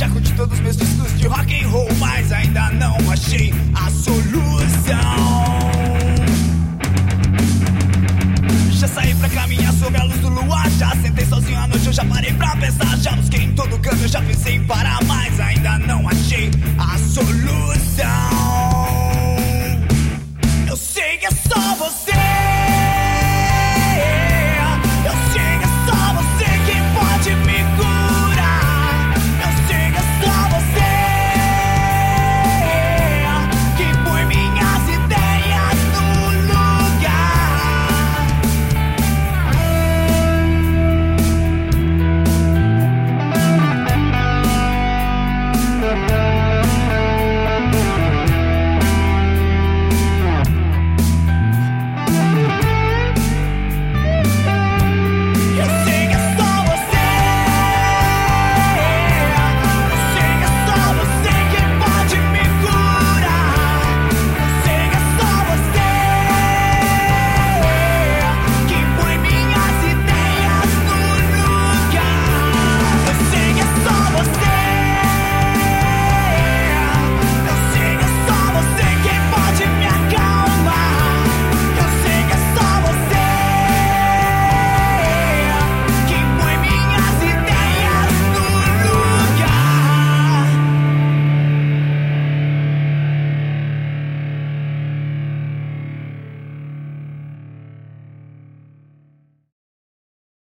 Já curti todos os meus discos de rock and roll, mas ainda não achei a solução. Já saí pra caminhar sobre a luz do luar. Já sentei sozinho à noite, eu já parei pra pensar. Já busquei em todo canto, eu já pensei em parar, mas ainda não achei